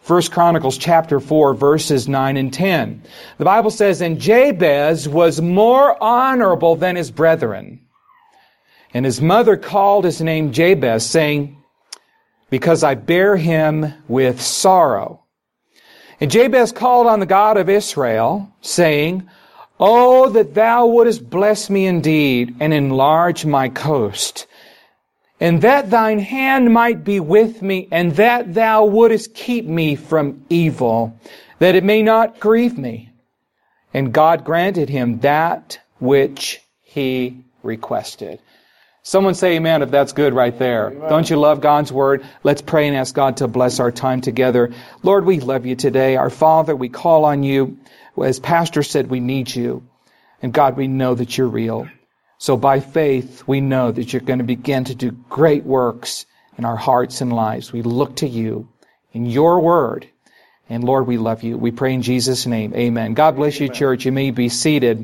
1 Chronicles chapter 4, verses 9 and 10. The Bible says, "And Jabez was more honorable than his brethren. And his mother called his name Jabez, saying, Because I bear him with sorrow. And Jabez called on the God of Israel, saying, Oh, that thou wouldest bless me indeed, and enlarge my coast, and that thine hand might be with me, and that thou wouldest keep me from evil, that it may not grieve me. And God granted him that which he requested." Someone say amen if that's good right there. Amen. Don't you love God's Word? Let's pray and ask God to bless our time together. Lord, we love you today. Our Father, we call on you. As Pastor said, we need you. And God, we know that you're real. So by faith, we know that you're going to begin to do great works in our hearts and lives. We look to you in your Word. And Lord, we love you. We pray in Jesus' name. Amen. God bless you, church. You may be seated.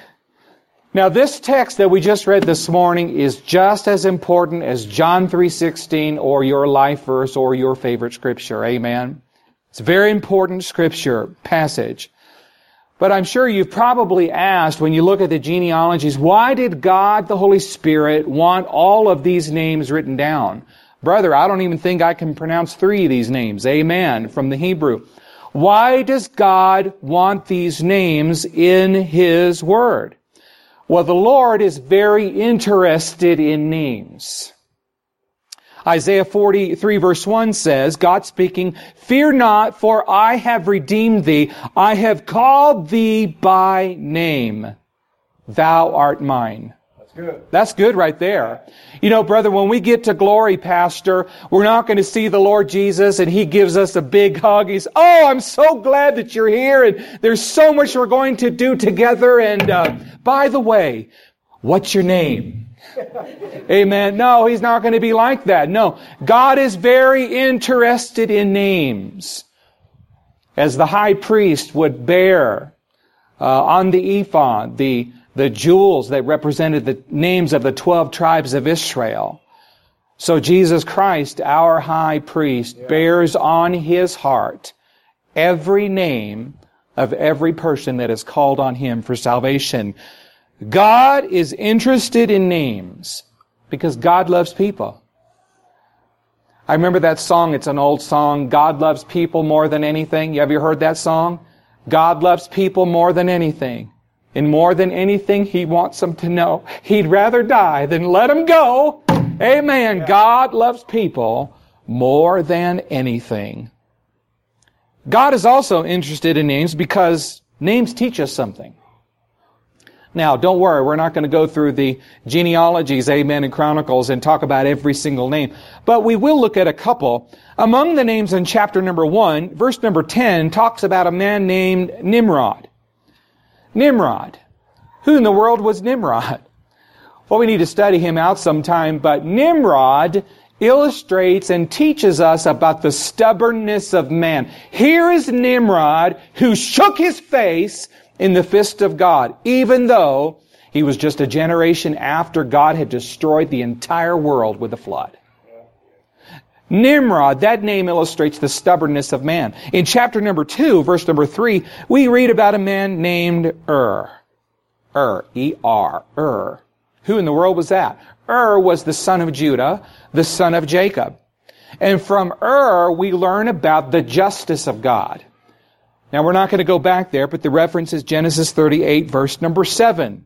Now, this text that we just read this morning is just as important as John 3:16 or your life verse or your favorite scripture. Amen. It's a very important scripture passage. But I'm sure you've probably asked, when you look at the genealogies, why did God, the Holy Spirit, want all of these names written down? Brother, I don't even think I can pronounce 3 of these names. Amen. From the Hebrew. Why does God want these names in His Word? Well, the Lord is very interested in names. Isaiah 43 verse 1 says, God speaking, "Fear not, for I have redeemed thee. I have called thee by name. Thou art mine." That's good. That's good right there. You know, brother, when we get to glory, Pastor, we're not going to see the Lord Jesus and He gives us a big hug. He's, "Oh, I'm so glad that you're here and there's so much we're going to do together. And by the way, what's your name?" Amen. No, He's not going to be like that. No, God is very interested in names. As the high priest would bear on the ephod the jewels that represented the names of the 12 tribes of Israel. So Jesus Christ, our high priest, bears on His heart every name of every person that is called on Him for salvation. God is interested in names because God loves people. I remember that song. It's an old song. God loves people more than anything. Have you heard that song? God loves people more than anything. And more than anything, He wants them to know He'd rather die than let them go. Amen. Yeah. God loves people more than anything. God is also interested in names because names teach us something. Now, don't worry, we're not going to go through the genealogies, Amen, and Chronicles and talk about every single name. But we will look at a couple. Among the names in chapter number 1, verse number 10 talks about a man named Nimrod. Nimrod. Who in the world was Nimrod? Well, we need to study him out sometime, but Nimrod illustrates and teaches us about the stubbornness of man. Here is Nimrod who shook his face in the fist of God, even though he was just a generation after God had destroyed the entire world with a flood. Nimrod, that name illustrates the stubbornness of man. In chapter number 2, verse number 3, we read about a man named Ur. E-R, Ur. Who in the world was that? Ur was the son of Judah, the son of Jacob. And from Ur, we learn about the justice of God. Now, we're not going to go back there, but the reference is Genesis 38, verse number 7.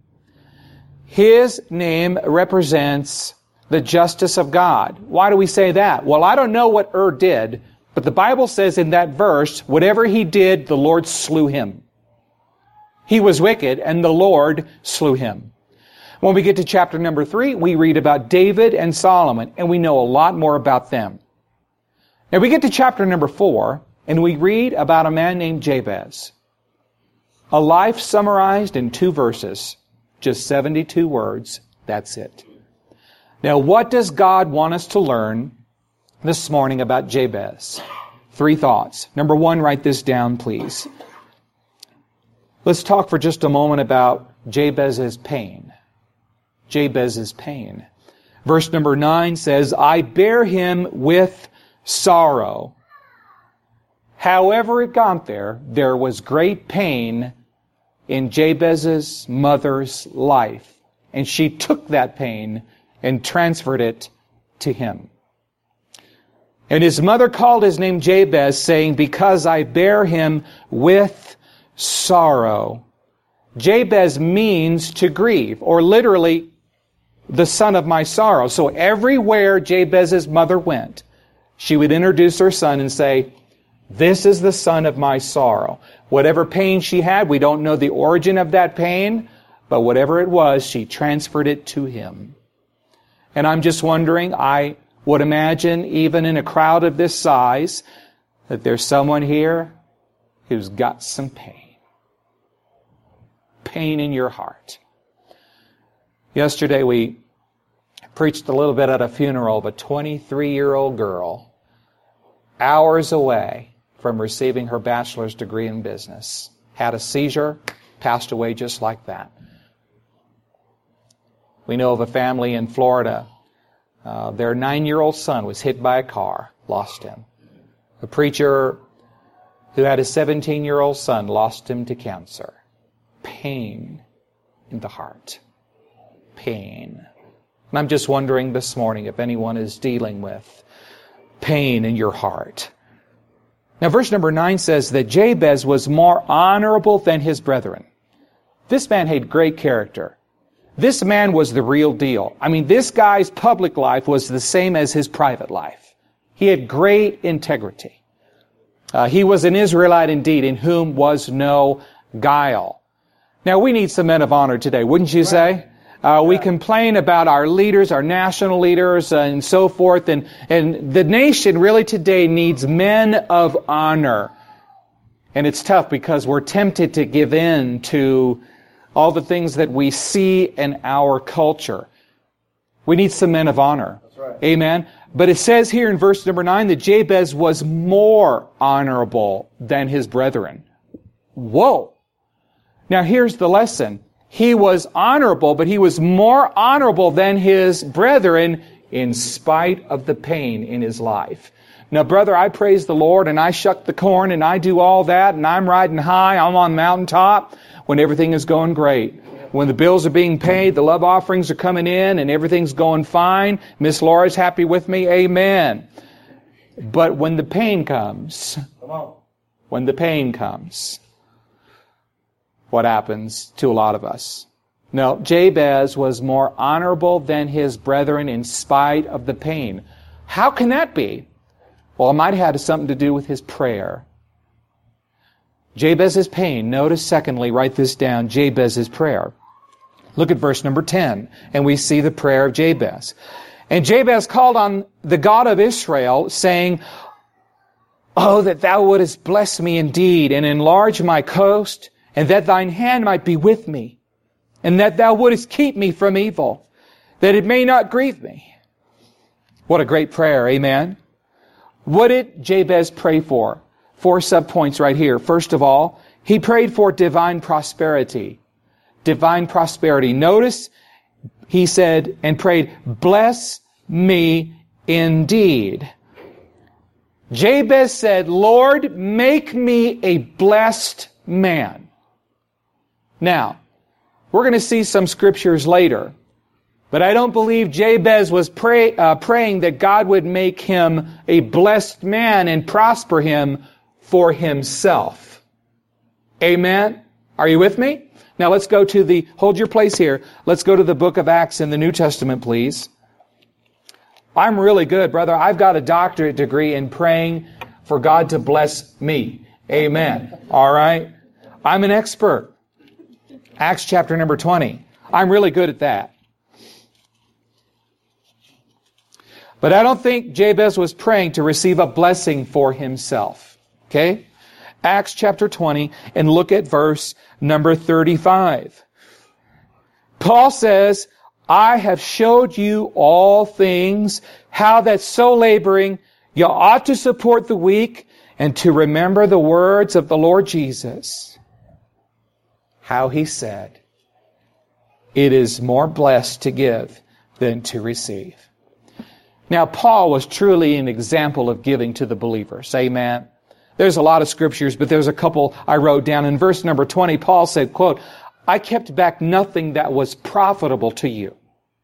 His name represents the justice of God. Why do we say that? Well, I don't know what Ur did, but the Bible says in that verse, whatever he did, the Lord slew him. He was wicked, and the Lord slew him. When we get to chapter number 3, we read about David and Solomon, and we know a lot more about them. Now, we get to chapter number 4, and we read about a man named Jabez. A life summarized in 2 verses. Just 72 words. That's it. Now, what does God want us to learn this morning about Jabez? 3 thoughts. Number 1, write this down, please. Let's talk for just a moment about Jabez's pain. Jabez's pain. Verse number 9 says, I bear him with sorrow. However it got there was great pain in Jabez's mother's life. And she took that pain and transferred it to him. And his mother called his name Jabez, saying, because I bear him with sorrow. Jabez means to grieve, or literally, the son of my sorrow. So everywhere Jabez's mother went, she would introduce her son and say, this is the son of my sorrow. Whatever pain she had, we don't know the origin of that pain, but whatever it was, she transferred it to him. And I'm just wondering, I would imagine, even in a crowd of this size, that there's someone here who's got some pain. Pain in your heart. Yesterday we preached a little bit at a funeral of a 23-year-old girl, hours away from receiving her bachelor's degree in business. Had a seizure, passed away just like that. We know of a family in Florida. Their 9-year-old son was hit by a car, lost him. A preacher who had a 17-year-old son lost him to cancer. Pain in the heart. Pain. And I'm just wondering this morning if anyone is dealing with pain in your heart. Now, verse number 9 says that Jabez was more honorable than his brethren. This man had great character. This man was the real deal. I mean, this guy's public life was the same as his private life. He had great integrity. He was an Israelite indeed, in whom was no guile. Now, we need some men of honor today, wouldn't you say? We complain about our leaders, our national leaders, and so forth, and the nation really today needs men of honor. And it's tough because we're tempted to give in to all the things that we see in our culture. We need some men of honor. That's right. Amen. But it says here in verse number 9 that Jabez was more honorable than his brethren. Whoa. Now here's the lesson. He was honorable, but he was more honorable than his brethren in spite of the pain in his life. Now, brother, I praise the Lord, and I shuck the corn, and I do all that, and I'm riding high, I'm on mountaintop, when everything is going great. When the bills are being paid, the love offerings are coming in, and everything's going fine. Miss Laura's happy with me, amen. But when the pain comes, what happens to a lot of us? No, Jabez was more honorable than his brethren in spite of the pain. How can that be? Well, it might have had something to do with his prayer. Jabez's pain. Notice, secondly, write this down, Jabez's prayer. Look at verse number 10, and we see the prayer of Jabez. And Jabez called on the God of Israel, saying, Oh, that thou wouldest bless me indeed, and enlarge my coast, and that thine hand might be with me, and that thou wouldest keep me from evil, that it may not grieve me. What a great prayer, amen? What did Jabez pray for? 4 subpoints right here. First of all, he prayed for divine prosperity. Divine prosperity. Notice he said and prayed, bless me indeed. Jabez said, Lord, make me a blessed man. Now, we're going to see some scriptures later, but I don't believe Jabez was praying that God would make him a blessed man and prosper him for himself. Amen? Are you with me? Now let's go to hold your place here. Let's go to the book of Acts in the New Testament, please. I'm really good, brother. I've got a doctorate degree in praying for God to bless me. Amen. All right? I'm an expert. Acts chapter number 20. I'm really good at that. But I don't think Jabez was praying to receive a blessing for himself. Okay? Acts chapter 20, and look at verse number 35. Paul says, I have showed you all things, how that so laboring you ought to support the weak and to remember the words of the Lord Jesus. How he said, it is more blessed to give than to receive. Now, Paul was truly an example of giving to the believers. Amen. There's a lot of scriptures, but there's a couple I wrote down. In verse number 20, Paul said, quote, I kept back nothing that was profitable to you.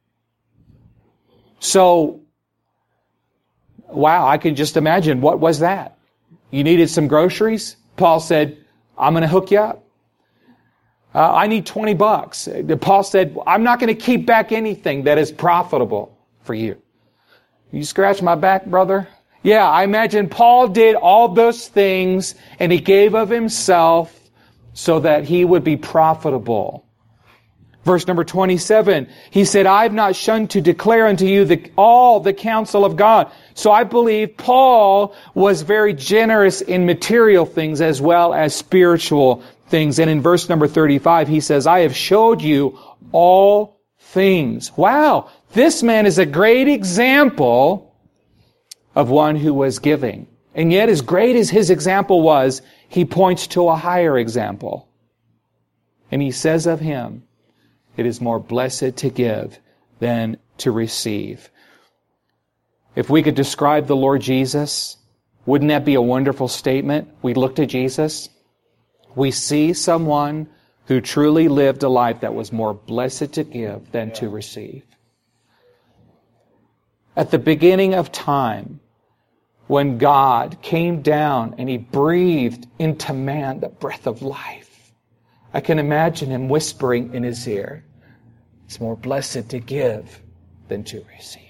So, wow, I can just imagine. What was that? You needed some groceries? Paul said, I'm going to hook you up. I need $20. Paul said, I'm not going to keep back anything that is profitable for you. You scratch my back, brother? Yeah, I imagine Paul did all those things and he gave of himself so that he would be profitable. Verse number 27, he said, I have not shunned to declare unto you all the counsel of God. So I believe Paul was very generous in material things as well as spiritual things. And in verse number 35, he says, I have showed you all things. Wow, this man is a great example of one who was giving. And yet, as great as his example was, he points to a higher example. And he says of him, it is more blessed to give than to receive. If we could describe the Lord Jesus, wouldn't that be a wonderful statement? We look to Jesus. We see someone who truly lived a life that was more blessed to give than to receive. At the beginning of time, when God came down and He breathed into man the breath of life, I can imagine Him whispering in his ear, it's more blessed to give than to receive.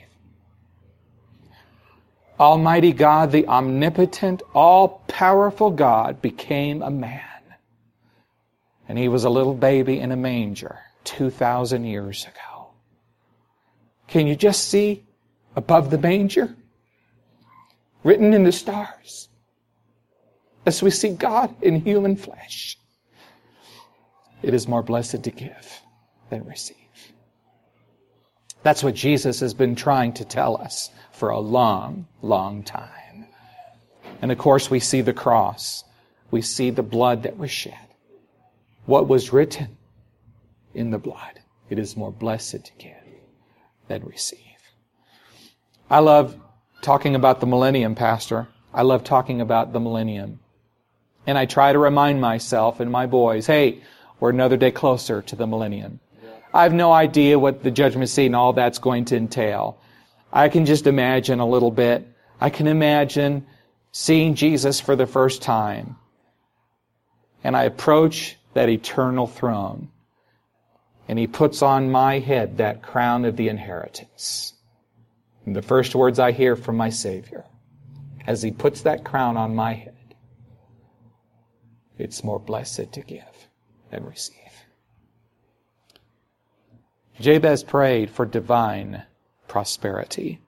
Almighty God, the omnipotent, all-powerful God, became a man. And He was a little baby in a manger 2,000 years ago. Can you just see above the manger, written in the stars, as we see God in human flesh, it is more blessed to give than receive. That's what Jesus has been trying to tell us for a long, long time. And of course, we see the cross. We see the blood that was shed. What was written in the blood? It is more blessed to give than receive. I love talking about the millennium, Pastor. I love talking about the millennium. And I try to remind myself and my boys, hey, we're another day closer to the millennium. I have no idea what the judgment seat and all that's going to entail. I can just imagine a little bit. I can imagine seeing Jesus for the first time. And I approach that eternal throne. And He puts on my head that crown of the inheritance. And the first words I hear from my Savior, as He puts that crown on my head, it's more blessed to give than receive. Jabez prayed for divine prosperity.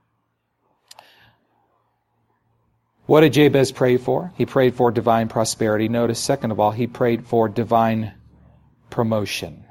What did Jabez pray for? He prayed for divine prosperity. Notice, second of all, he prayed for divine promotion.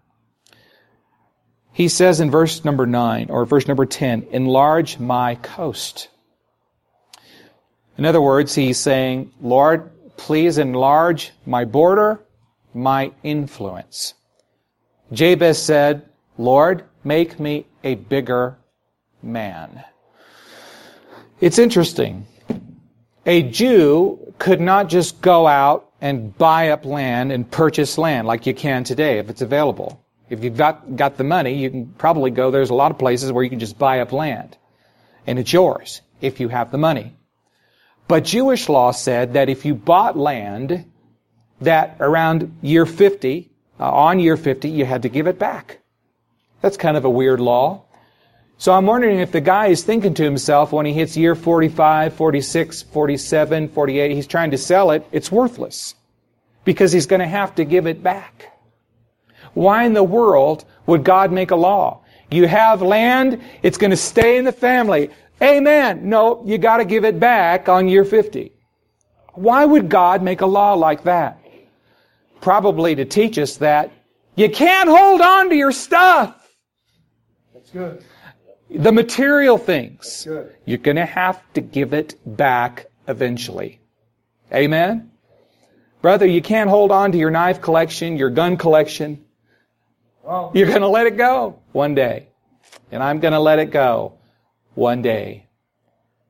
He says in verse number 9, or verse number 10, enlarge my coast. In other words, he's saying, Lord, please enlarge my border, my influence. Jabez said, Lord, make me a bigger man. It's interesting. A Jew could not just go out and buy up land and purchase land like you can today if it's available. If you've got the money, you can probably go. There's a lot of places where you can just buy up land. And it's yours if you have the money. But Jewish law said that if you bought land, that around year 50, on year 50, you had to give it back. That's kind of a weird law. So I'm wondering if the guy is thinking to himself when he hits year 45, 46, 47, 48, he's trying to sell it, it's worthless. Because he's going to have to give it back. Why in the world would God make a law? You have land, it's going to stay in the family. Amen. No, you got to give it back on year 50. Why would God make a law like that? Probably to teach us that you can't hold on to your stuff. That's good. The material things. That's good. You're going to have to give it back eventually. Amen? Brother, you can't hold on to your knife collection, your gun collection. Well, You're going to let it go one day. And I'm going to let it go one day.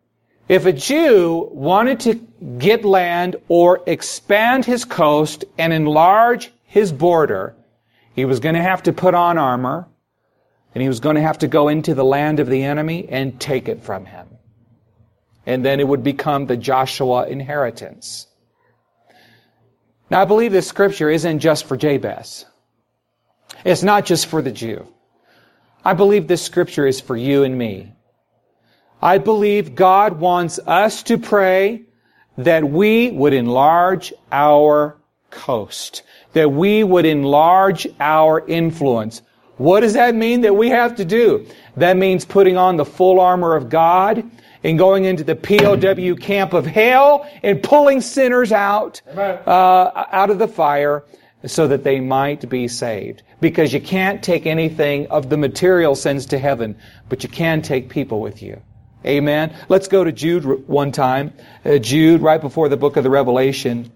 If a Jew wanted to get land or expand his coast and enlarge his border, he was going to have to put on armor, and he was going to have to go into the land of the enemy and take it from him. And then it would become the Joshua inheritance. Now, I believe this scripture isn't just for Jabez. It's not just for the Jew. I believe this scripture is for you and me. I believe God wants us to pray that we would enlarge our coast, that we would enlarge our influence. What does that mean that we have to do? That means putting on the full armor of God and going into the POW camp of hell and pulling sinners out of the fire so that they might be saved. Because you can't take anything of the material sense to heaven, but you can take people with you. Amen. Let's go to Jude one time. Jude, right before the book of the Revelation.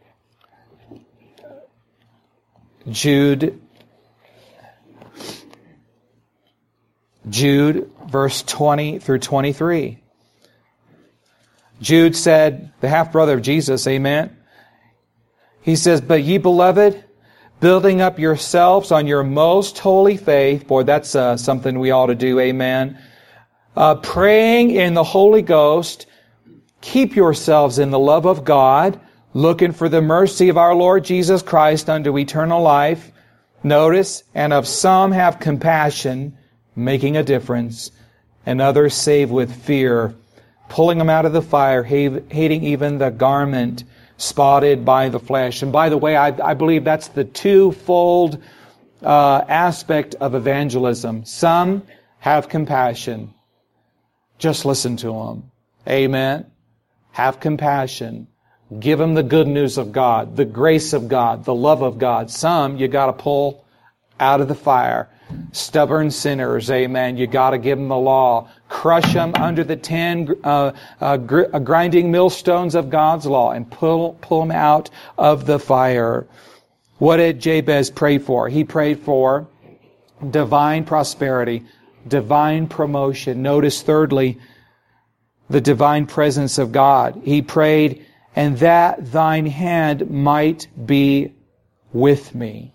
Jude, verse 20 through 23. Jude said, the half-brother of Jesus, amen. He says, but ye beloved, building up yourselves on your most holy faith. Boy, that's something we ought to do, amen. Praying in the Holy Ghost, keep yourselves in the love of God, looking for the mercy of our Lord Jesus Christ unto eternal life. Notice, and of some have compassion, making a difference, and others save with fear, pulling them out of the fire, hating even the garment spotted by the flesh. And by the way, I believe that's the twofold aspect of evangelism. Some have compassion. Just listen to them. Amen. Have compassion. Give them the good news of God, the grace of God, the love of God. Some you got to pull out of the fire. Stubborn sinners, amen. You got to give them the law. Crush them under the 10 grinding millstones of God's law and pull them out of the fire. What did Jabez pray for? He prayed for divine prosperity, divine promotion. Notice thirdly, the divine presence of God. He prayed, and that thine hand might be with me.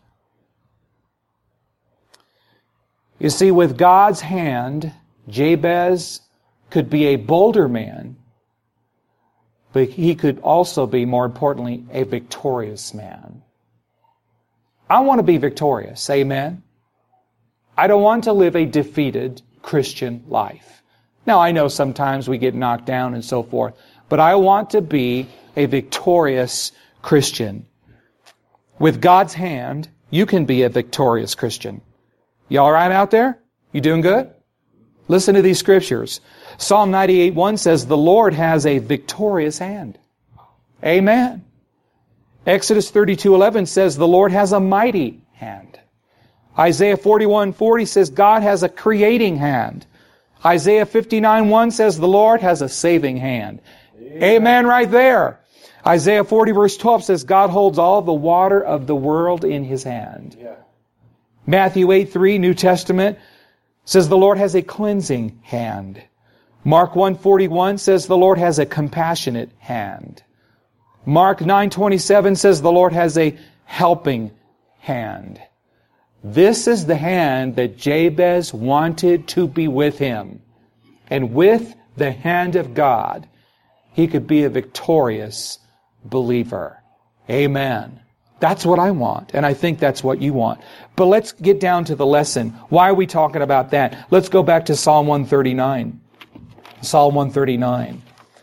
You see, with God's hand, Jabez could be a bolder man, but he could also be, more importantly, a victorious man. I want to be victorious, amen? I don't want to live a defeated Christian life. Now, I know sometimes we get knocked down and so forth, but I want to be a victorious Christian. With God's hand, you can be a victorious Christian. You all right out there? You doing good? Listen to these scriptures. Psalm 98:1 says, the Lord has a victorious hand. Amen. Exodus 32:11 says, the Lord has a mighty hand. Isaiah 41:40 says, God has a creating hand. Isaiah 59:1 says, the Lord has a saving hand. Amen right there. Isaiah 40 verse 12 says, God holds all the water of the world in His hand. Yeah. Matthew 8:3, New Testament, says the Lord has a cleansing hand. Mark 1:41 says the Lord has a compassionate hand. Mark 9:27 says the Lord has a helping hand. This is the hand that Jabez wanted to be with him. And with the hand of God, he could be a victorious believer. Amen. That's what I want, and I think that's what you want. But let's get down to the lesson. Why are we talking about that? Let's go back to Psalm 139. Psalm 139.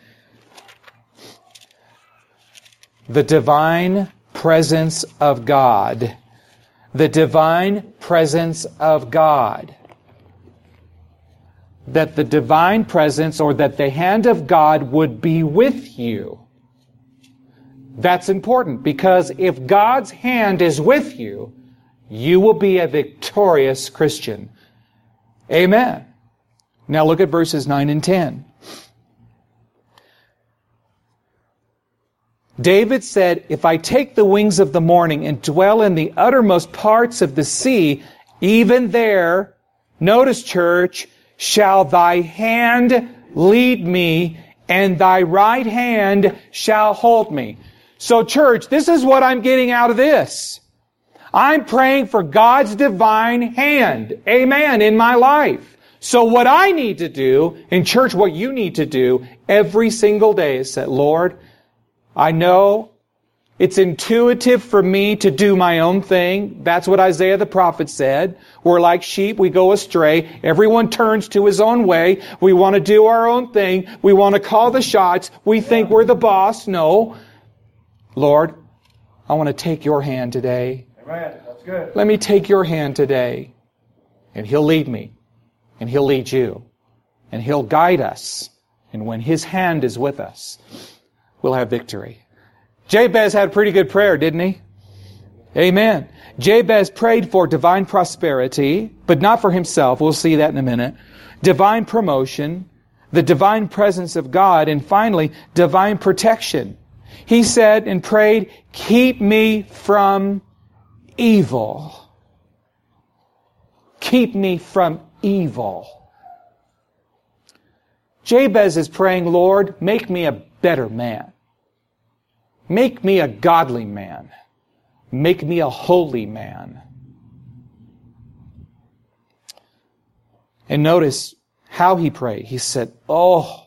The divine presence of God. The divine presence of God. That the divine presence, or that the hand of God would be with you. That's important, because if God's hand is with you, you will be a victorious Christian. Amen. Now look at verses 9 and 10. David said, if I take the wings of the morning and dwell in the uttermost parts of the sea, even there, notice church, shall thy hand lead me, and thy right hand shall hold me. So church, this is what I'm getting out of this. I'm praying for God's divine hand, amen, in my life. So what I need to do, in church, what you need to do every single day is say, Lord, I know it's intuitive for me to do my own thing. That's what Isaiah the prophet said. We're like sheep, we go astray. Everyone turns to his own way. We want to do our own thing. We want to call the shots. We think we're the boss. No. Lord, I want to take your hand today. Amen. That's good. Let me take your hand today. And He'll lead me. And He'll lead you. And He'll guide us. And when His hand is with us, we'll have victory. Jabez had a pretty good prayer, didn't he? Amen. Jabez prayed for divine prosperity, but not for himself. We'll see that in a minute. Divine promotion, the divine presence of God, and finally, divine protection. He said and prayed, keep me from evil. Keep me from evil. Jabez is praying, Lord, make me a better man. Make me a godly man. Make me a holy man. And notice how he prayed. He said, oh,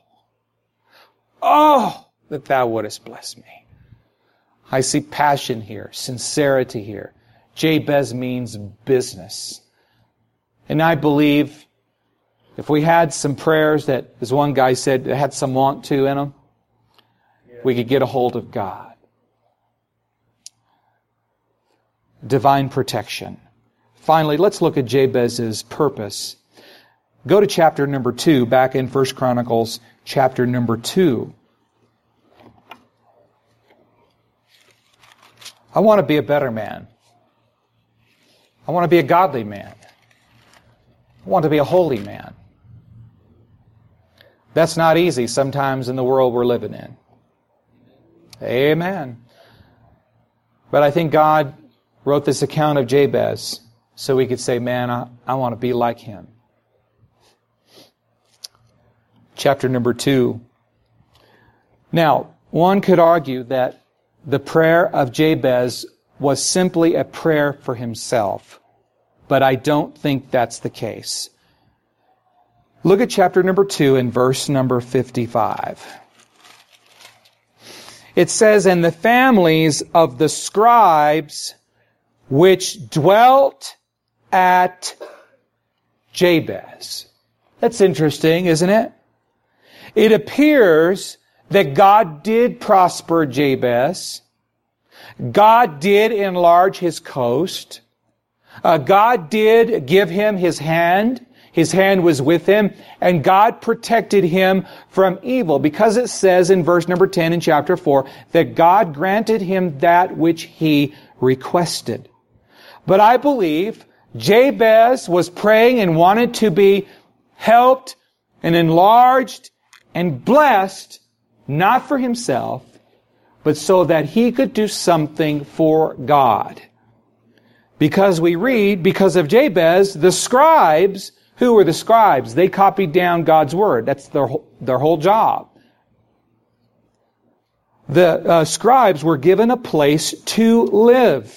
that thou wouldest bless me. I see passion here, sincerity here. Jabez means business. And I believe if we had some prayers that, as one guy said, that had some want to in them, we could get a hold of God. Divine protection. Finally, let's look at Jabez's purpose. Go to chapter number 2, back in 1 Chronicles, chapter number 2. I want to be a better man. I want to be a godly man. I want to be a holy man. That's not easy sometimes in the world we're living in. Amen. But I think God wrote this account of Jabez so we could say, man, I want to be like him. Chapter number 2. Now, one could argue that the prayer of Jabez was simply a prayer for himself, but I don't think that's the case. Look at chapter number 2 and verse number 55. It says, and the families of the scribes which dwelt at Jabez. That's interesting, isn't it? It appears that God did prosper Jabez. God did enlarge his coast. God did give him his hand. His hand was with him, and God protected him from evil, because it says in verse number 10 in chapter 4 that God granted him that which he requested. But I believe Jabez was praying and wanted to be helped and enlarged and blessed, not for himself, but so that he could do something for God. Because we read, because of Jabez, the scribes, who were the scribes? They copied down God's word. That's their whole job. The scribes were given a place to live.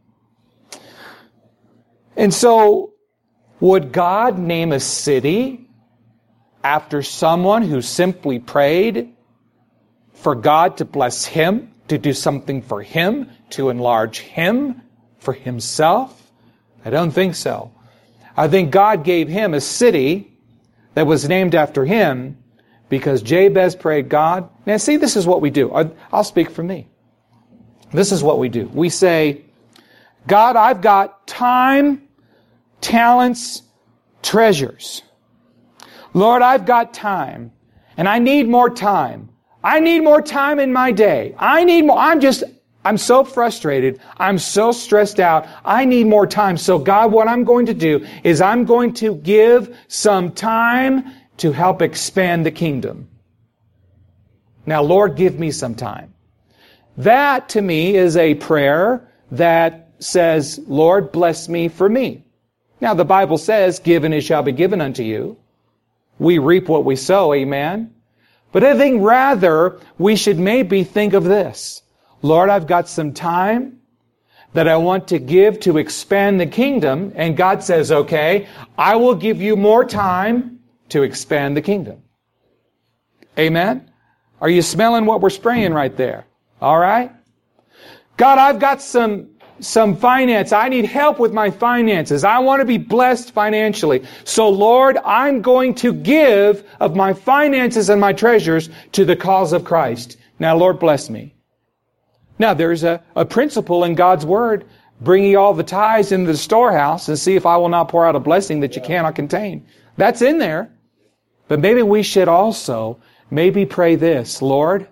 And so, would God name a city after someone who simply prayed for God to bless him, to do something for him, to enlarge him, for himself? I don't think so. I think God gave him a city that was named after him because Jabez prayed God. Now see, this is what we do. I'll speak for me. This is what we do. We say, God, I've got time, talents, treasures. Lord, I've got time, and I need more time. I need more time in my day. I need more. I'm so frustrated. I'm so stressed out. I need more time. So God, what I'm going to do is I'm going to give some time to help expand the kingdom. Now, Lord, give me some time. That, to me, is a prayer that says, Lord, bless me for me. Now, the Bible says, given it shall be given unto you. We reap what we sow, amen? But I think rather we should maybe think of this. Lord, I've got some time that I want to give to expand the kingdom. And God says, okay, I will give you more time to expand the kingdom. Amen? Are you smelling what we're spraying right there? All right? God, I've got some finance. I need help with my finances. I want to be blessed financially. So Lord, I'm going to give of my finances and my treasures to the cause of Christ. Now, Lord, bless me. Now, there's a principle in God's Word. Bring ye all the tithes into the storehouse and see if I will not pour out a blessing that you cannot contain. That's in there. But maybe we should also maybe pray this. Lord,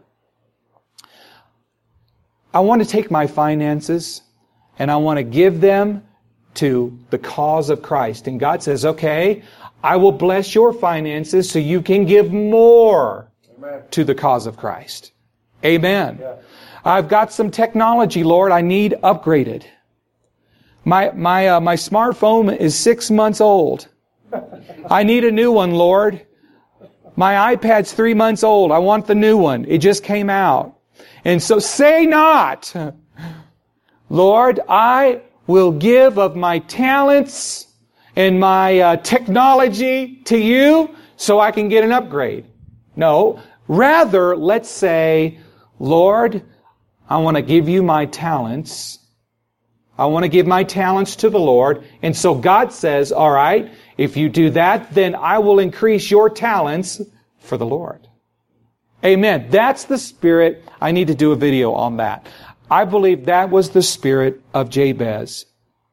I want to take my finances and I want to give them to the cause of Christ. And God says, okay, I will bless your finances so you can give more to the cause of Christ. Amen. Yeah. I've got some technology, Lord, I need upgraded. My smartphone is 6 months old. I need a new one, Lord. My iPad's 3 months old. I want the new one. It just came out. And so say not, Lord, I will give of my talents and my technology to you so I can get an upgrade. No, rather, let's say, Lord, I want to give you my talents. I want to give my talents to the Lord. And so God says, all right, if you do that, then I will increase your talents for the Lord. Amen. That's the spirit. I need to do a video on that. I believe that was the spirit of Jabez.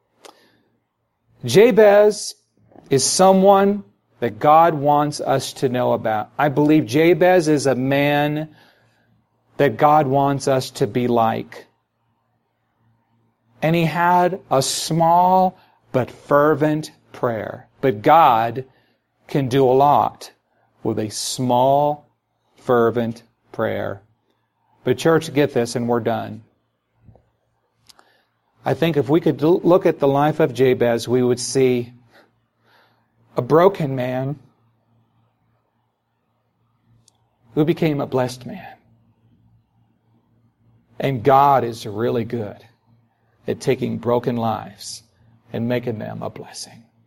Jabez is someone that God wants us to know about. I believe Jabez is a man that God wants us to be like. And he had a small but fervent prayer. But God can do a lot with a small, fervent prayer. But church, get this and we're done. I think if we could look at the life of Jabez, we would see a broken man who became a blessed man. And God is really good at taking broken lives and making them a blessing.